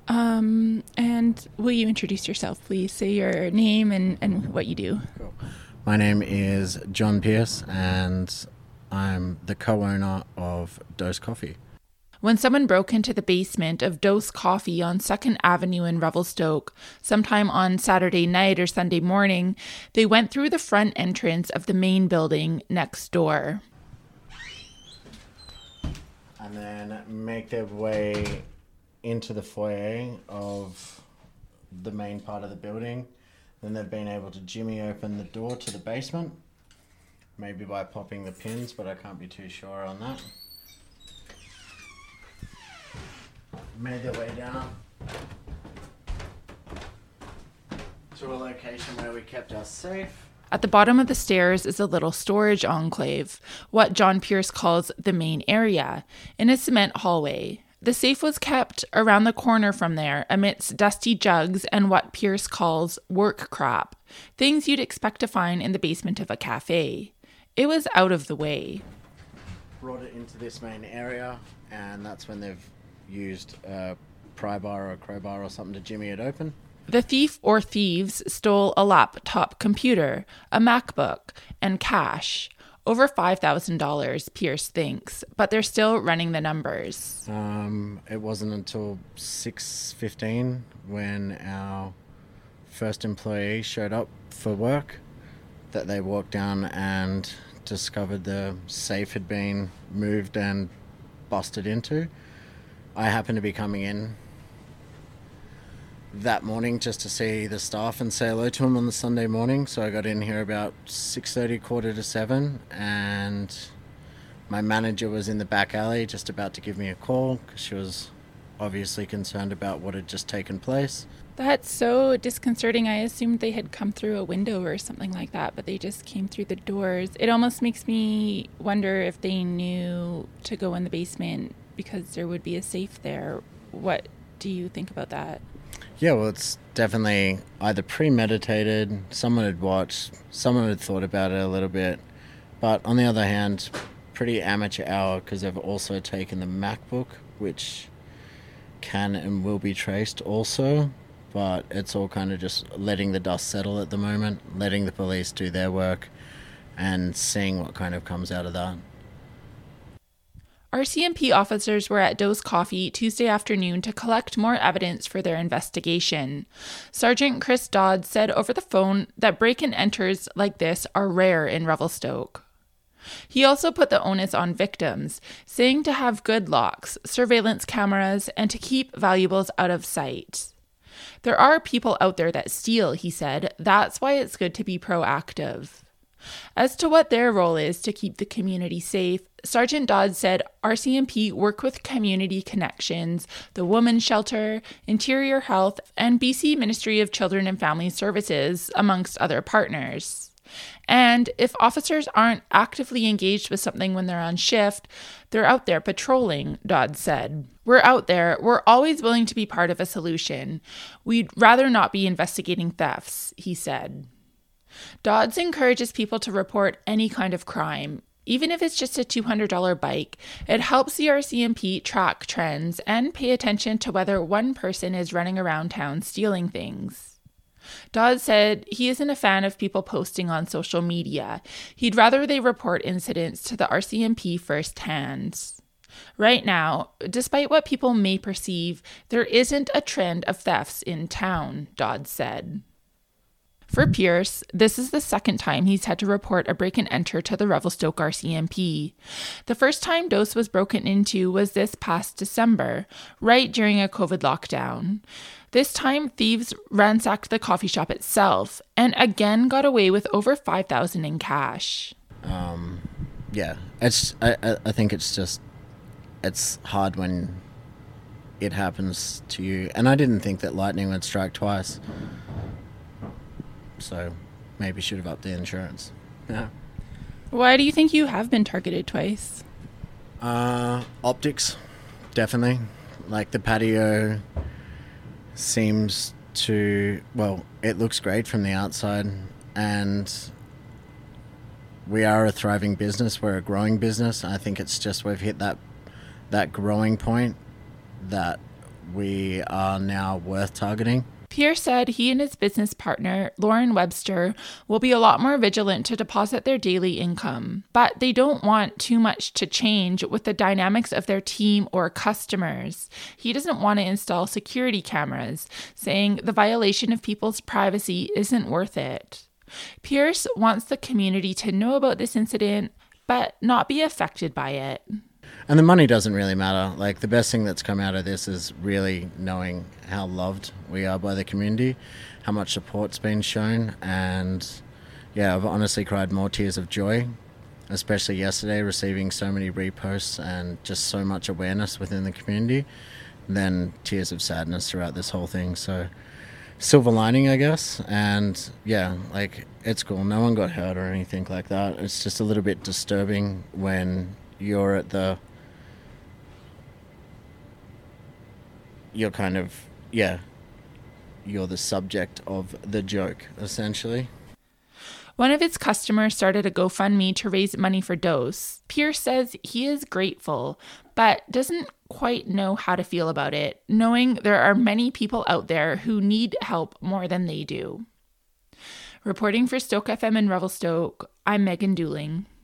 And will you introduce yourself, please? Say your name and what you do. Cool. My name is John Pierce, and I'm the co-owner of Dose Coffee. When someone broke into the basement of Dose Coffee on 2nd Avenue in Revelstoke, sometime on Saturday night or Sunday morning, they went through the front entrance of the main building next door. And then make their way into the foyer of the main part of the building. Then they've been able to jimmy open the door to the basement, maybe by popping the pins, but I can't be too sure on that. Made their way down to a location where we kept our safe. At the bottom of the stairs is a little storage enclave, what John Pierce calls the main area, in a cement hallway. The safe was kept around the corner from there, amidst dusty jugs and what Pierce calls work crap, things you'd expect to find in the basement of a cafe. It was out of the way. Brought it into this main area, and that's when they've used a pry bar or a crowbar or something to jimmy it open. The thief or thieves stole a laptop computer, a MacBook, and cash. Over $5,000, Pierce thinks, but they're still running the numbers. It wasn't until 6:15 when our first employee showed up for work that they walked down and discovered the safe had been moved and busted into. I happened to be coming in that morning just to see the staff and say hello to them on the Sunday morning. So I got in here about 6:30, 6:45, and my manager was in the back alley just about to give me a call because she was obviously concerned about what had just taken place. That's so disconcerting. I assumed they had come through a window or something like that, but they just came through the doors. It almost makes me wonder if they knew to go in the basement because there would be a safe there. What do you think about that? Yeah, well, it's definitely either premeditated, someone had watched, someone had thought about it a little bit. But on the other hand, pretty amateur hour because they've also taken the MacBook, which can and will be traced also. But it's all kind of just letting the dust settle at the moment, letting the police do their work and seeing what kind of comes out of that. RCMP officers were at Dose Coffee Tuesday afternoon to collect more evidence for their investigation. Sergeant Chris Dodd said over the phone that break-and-enters like this are rare in Revelstoke. He also put the onus on victims, saying to have good locks, surveillance cameras, and to keep valuables out of sight. There are people out there that steal, he said. That's why it's good to be proactive. As to what their role is to keep the community safe, Sergeant Dodd said RCMP work with Community Connections, the Women's Shelter, Interior Health, and BC Ministry of Children and Family Services, amongst other partners. And if officers aren't actively engaged with something when they're on shift, they're out there patrolling, Dodd said. We're out there. We're always willing to be part of a solution. We'd rather not be investigating thefts, he said. Dodds encourages people to report any kind of crime. Even if it's just a $200 bike, it helps the RCMP track trends and pay attention to whether one person is running around town stealing things. Dodds said he isn't a fan of people posting on social media. He'd rather they report incidents to the RCMP firsthand. Right now, despite what people may perceive, there isn't a trend of thefts in town, Dodds said. For Pierce, this is the second time he's had to report a break-and-enter to the Revelstoke RCMP. The first time Dose was broken into was this past December, right during a COVID lockdown. This time, thieves ransacked the coffee shop itself and again got away with over $5,000 in cash. Yeah, I think it's hard when it happens to you. And I didn't think that lightning would strike twice. So maybe should have upped the insurance. Yeah. Why do you think you have been targeted twice? Optics, definitely. Like the patio seems to, well, it looks great from the outside, and we are a thriving business. We're a growing business. I think it's just we've hit that growing point that we are now worth targeting. Pierre said he and his business partner, Lauren Webster, will be a lot more vigilant to deposit their daily income, but they don't want too much to change with the dynamics of their team or customers. He doesn't want to install security cameras, saying the violation of people's privacy isn't worth it. Pierce wants the community to know about this incident, but not be affected by it. And the money doesn't really matter. Like, the best thing that's come out of this is really knowing how loved we are by the community, how much support's been shown. And yeah, I've honestly cried more tears of joy, especially yesterday, receiving so many reposts and just so much awareness within the community, than tears of sadness throughout this whole thing. So silver lining, I guess. And yeah, like, it's cool. No one got hurt or anything like that. It's just a little bit disturbing when you're at the... you're kind of, yeah, you're the subject of the joke, essentially. One of its customers started a GoFundMe to raise money for Dose. Pierce says he is grateful, but doesn't quite know how to feel about it, knowing there are many people out there who need help more than they do. Reporting for Stoke FM in Revelstoke, I'm Megan Dooling.